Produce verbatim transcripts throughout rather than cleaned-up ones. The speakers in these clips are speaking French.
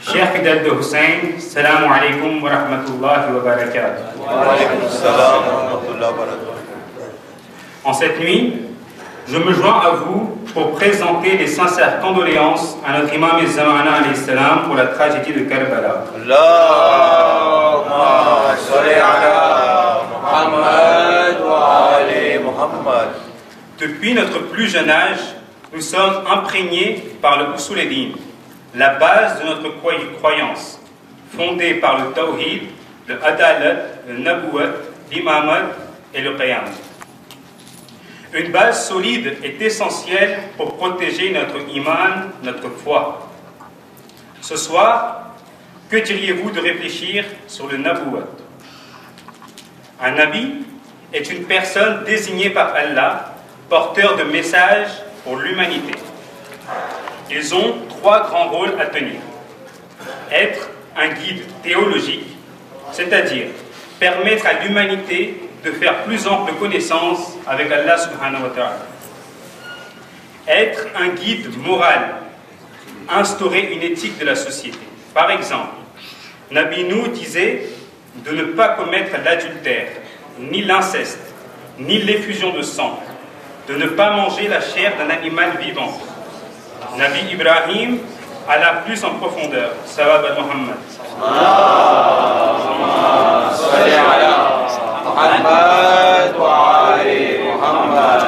Cheikh Fidel de Hussein, salam alaikum wa rahmatullahi wa barakatuh. Wa alaykum salam wa rahmatullahi wa barakatuh. En cette nuit, je me joins à vous pour présenter les sincères condoléances à notre imam al-Zamana alayhi salam pour la tragédie de Karbala. Allahumma salli ala Muhammad wa ali Muhammad. Depuis notre plus jeune âge, nous sommes imprégnés par le Usul al-Din, la base de notre croyance, fondée par le Tawhid, le Adalat, le Nabuwat, l'Imamat et le Qiyam. Une base solide est essentielle pour protéger notre iman, notre foi. Ce soir, que diriez-vous de réfléchir sur le Nabuwat? Un Nabi est une personne désignée par Allah, porteur de messages pour l'humanité. Ils ont trois grands rôles à tenir. Être un guide théologique, c'est-à-dire permettre à l'humanité de faire plus ample connaissance avec Allah subhanahu wa ta'ala. Être un guide moral, instaurer une éthique de la société. Par exemple, Nabi Nou disait de ne pas commettre l'adultère, ni l'inceste, ni l'effusion de sang, de ne pas manger la chair d'un animal vivant. Nabi Ibrahim alla plus en profondeur. Sawab al-Muhammad. Allahumma salli ala Muhammad wa ali Muhammad.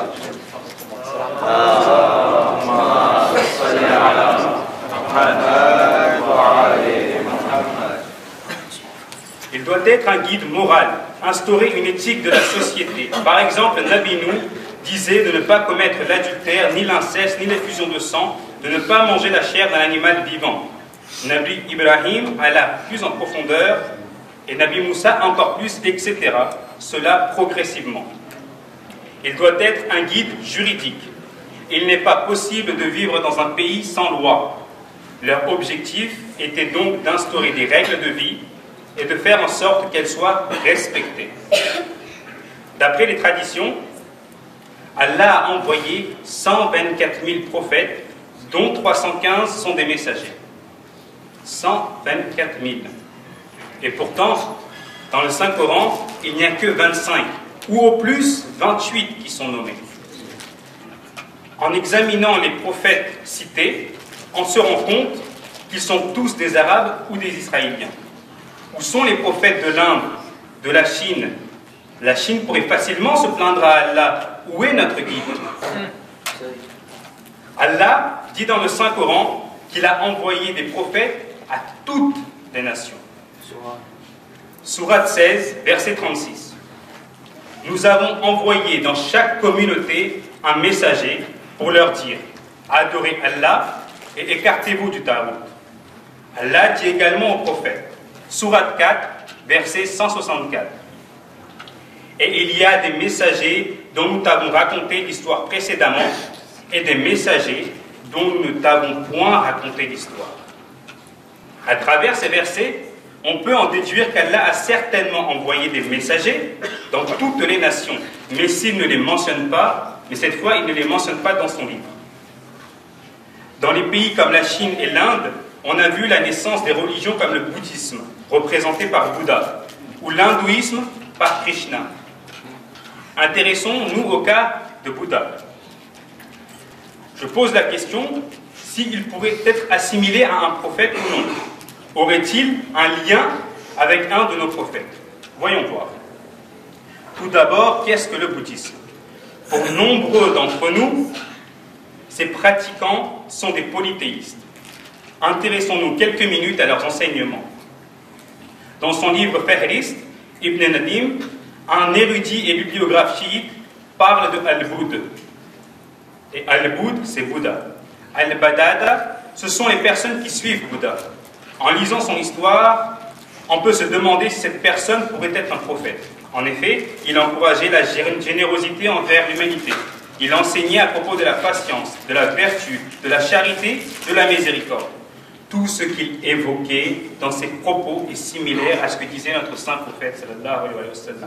Allahumma salli ala Muhammad wa ali Muhammad. Il doit être un guide moral, instaurer une éthique de la société. Par exemple, Nabi Nou disait de ne pas commettre l'adultère, ni l'inceste, ni l'effusion de sang, de ne pas manger la chair d'un animal vivant. Nabi Ibrahim alla plus en profondeur, et Nabi Moussa encore plus, et cetera. Cela progressivement. Il doit être un guide juridique. Il n'est pas possible de vivre dans un pays sans loi. Leur objectif était donc d'instaurer des règles de vie et de faire en sorte qu'elles soient respectées. D'après les traditions, Allah a envoyé cent vingt-quatre mille prophètes, dont trois cent quinze sont des messagers. cent vingt-quatre mille. Et pourtant, dans le Saint-Coran, il n'y a que vingt-cinq, ou au plus vingt-huit qui sont nommés. En examinant les prophètes cités, on se rend compte qu'ils sont tous des Arabes ou des Israéliens. Où sont les prophètes de l'Inde, de la Chine? La Chine pourrait facilement se plaindre à Allah. Où est notre guide? Allah dit dans le Saint-Coran qu'il a envoyé des prophètes à toutes les nations. Sourate seize, verset trente-six. Nous avons envoyé dans chaque communauté un messager pour leur dire: adorez Allah et écartez-vous du tarout. Allah dit également aux prophètes. Sourate quatre, verset cent soixante-quatre. Et il y a des messagers dont nous t'avons raconté l'histoire précédemment et des messagers dont nous ne t'avons point raconté l'histoire. À travers ces versets, on peut en déduire qu'Allah a certainement envoyé des messagers dans toutes les nations, mais s'il ne les mentionne pas, mais cette fois il ne les mentionne pas dans son livre. Dans les pays comme la Chine et l'Inde, on a vu la naissance des religions comme le bouddhisme, représenté par Bouddha, ou l'hindouisme par Krishna. Intéressons-nous au cas de Bouddha. Je pose la question s'il pourrait être assimilé à un prophète ou non. Aurait-il un lien avec un de nos prophètes? Voyons voir. Tout d'abord, qu'est-ce que le bouddhisme? Pour nombreux d'entre nous, ses pratiquants sont des polythéistes. Intéressons-nous quelques minutes à leurs enseignements. Dans son livre Fahrist, Ibn Nadim, un érudit et bibliographe chiite, parle de Al-Boud. Et Al-Boud, c'est Bouddha. Al-Badada, ce sont les personnes qui suivent Bouddha. En lisant son histoire, on peut se demander si cette personne pourrait être un prophète. En effet, il encourageait la générosité envers l'humanité. Il enseignait à propos de la patience, de la vertu, de la charité, de la miséricorde. Tout ce qu'il évoquait dans ses propos est similaire à ce que disait notre saint prophète sallallahu alayhi wa sallam.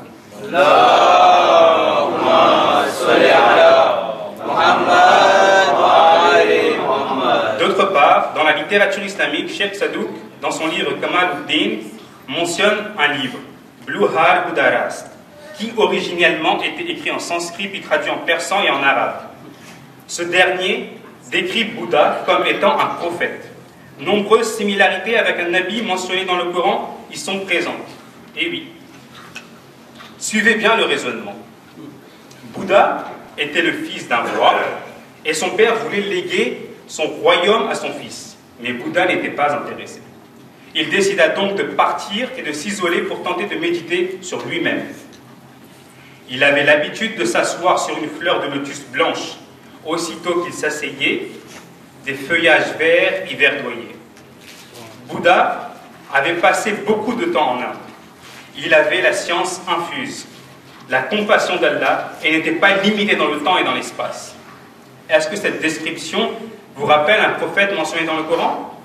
Allahumma salli ala Muhammad wa ali Muhammad. D'autre part, part, dans la littérature islamique, Cheikh Sadouk, dans son livre Kamal ud-Din, mentionne un livre, Bluhar Udarast, qui originellement était écrit en sanskrit puis traduit en persan et en arabe. Ce dernier décrit Bouddha comme étant un prophète. Nombreuses similarités avec un nabi mentionné dans le Coran y sont présentes. Et oui, suivez bien le raisonnement. Bouddha était le fils d'un roi et son père voulait léguer son royaume à son fils. Mais Bouddha n'était pas intéressé. Il décida donc de partir et de s'isoler pour tenter de méditer sur lui-même. Il avait l'habitude de s'asseoir sur une fleur de lotus blanche. Aussitôt qu'il s'asseyait, des feuillages verts y verdoyaient. Bouddha avait passé beaucoup de temps en Inde. Il avait la science infuse, la compassion d'Allah, et n'était pas limité dans le temps et dans l'espace. Est-ce que cette description vous rappelle un prophète mentionné dans le Coran?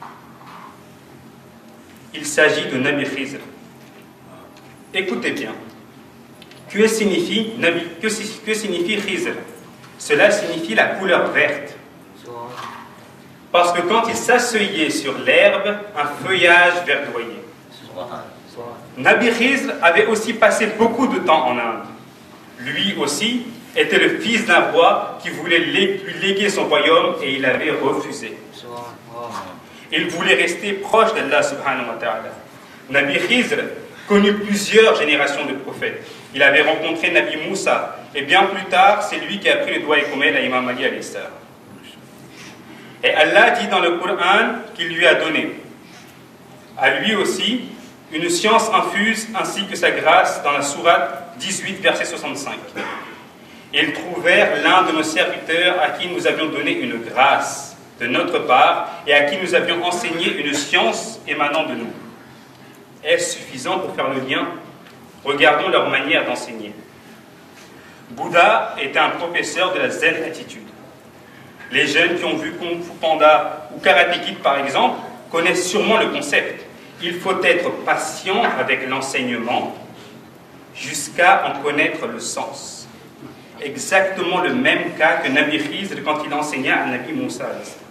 Il s'agit de Nabi Khizr. Écoutez bien. Que signifie, Nabi, que, que signifie Khizr? Cela signifie la couleur verte. Parce que quand il s'asseyait sur l'herbe, un feuillage verdoyait. Nabi Khizr avait aussi passé beaucoup de temps en Inde. Lui aussi était le fils d'un roi qui voulait lui léguer son royaume et il avait refusé. Il voulait rester proche d'Allah subhanahu wa ta'ala. Nabi Khizr connut plusieurs générations de prophètes. Il avait rencontré Nabi Moussa, et bien plus tard, c'est lui qui a pris le doigt et comète à Imam Ali alayhi salam. Et Allah dit dans le Coran qu'il lui a donné à lui aussi une science infuse ainsi que sa grâce dans la sourate dix-huit, verset soixante-cinq. Ils trouvèrent l'un de nos serviteurs à qui nous avions donné une grâce de notre part et à qui nous avions enseigné une science émanant de nous. Est-ce suffisant pour faire le lien? Regardons leur manière d'enseigner. Bouddha était un professeur de la zen attitude. Les jeunes qui ont vu Kung Fu Panda ou Karate Kid par exemple connaissent sûrement le concept. Il faut être patient avec l'enseignement jusqu'à en connaître le sens. Exactement le même cas que Nabi Khizr quand il enseigna à Nabi Moussa.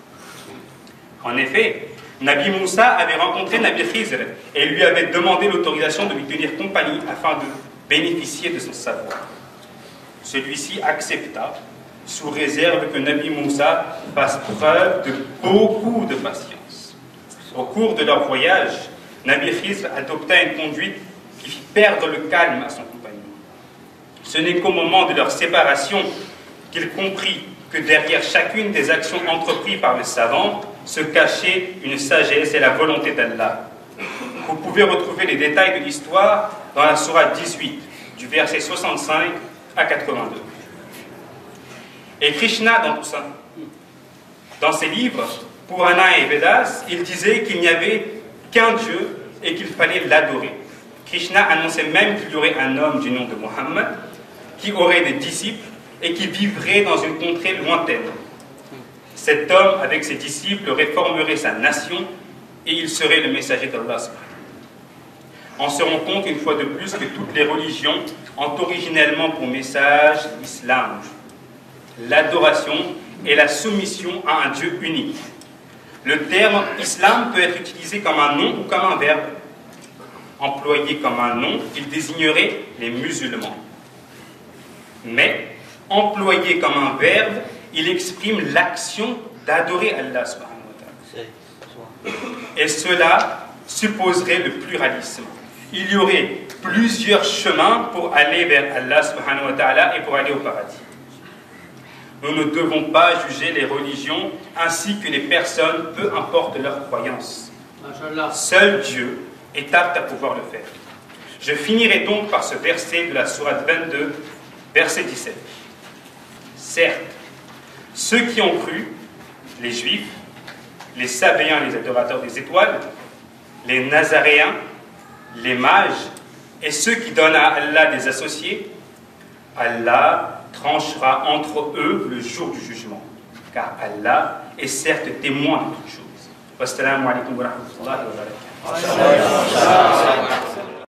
En effet, Nabi Moussa avait rencontré Nabi Khizr et lui avait demandé l'autorisation de lui tenir compagnie afin de bénéficier de son savoir. Celui-ci accepta, sous réserve que Nabi Moussa fasse preuve de beaucoup de patience. Au cours de leur voyage, Nabi Khizr adopta une conduite qui fit perdre le calme à son compagnon. Ce n'est qu'au moment de leur séparation qu'il comprit que derrière chacune des actions entreprises par le savant se cachait une sagesse et la volonté d'Allah. Vous pouvez retrouver les détails de l'histoire dans la sourate dix-huit, du verset soixante-cinq à quatre-vingt-deux. Et Krishna dans tout ça, dans ses livres, Purana et Vedas, il disait qu'il n'y avait qu'un Dieu et qu'il fallait l'adorer. Krishna annonçait même qu'il y aurait un homme du nom de Muhammad qui aurait des disciples et qui vivrait dans une contrée lointaine. Cet homme, avec ses disciples, réformerait sa nation et il serait le messager d'Allah. On se rend compte une fois de plus que toutes les religions ont originellement pour message l'islam, l'adoration et la soumission à un Dieu unique. Le terme islam peut être utilisé comme un nom ou comme un verbe. Employé comme un nom, il désignerait les musulmans. Mais, employé comme un verbe, il exprime l'action d'adorer Allah subhanahu wa ta'ala. Et cela supposerait le pluralisme. Il y aurait plusieurs chemins pour aller vers Allah subhanahu wa ta'ala et pour aller au paradis. Nous ne devons pas juger les religions ainsi que les personnes, peu importe leur croyance. Seul Dieu est apte à pouvoir le faire. Je finirai donc par ce verset de la sourate vingt-deux, verset dix-sept. Certes, ceux qui ont cru, les Juifs, les Sabéens, les adorateurs des étoiles, les Nazaréens, les mages et ceux qui donnent à Allah des associés, Allah tranchera entre eux le jour du jugement, car Allah est certes témoin de toutes choses. Wassalamu alaikum wa rahmatullahi wa barakatuh.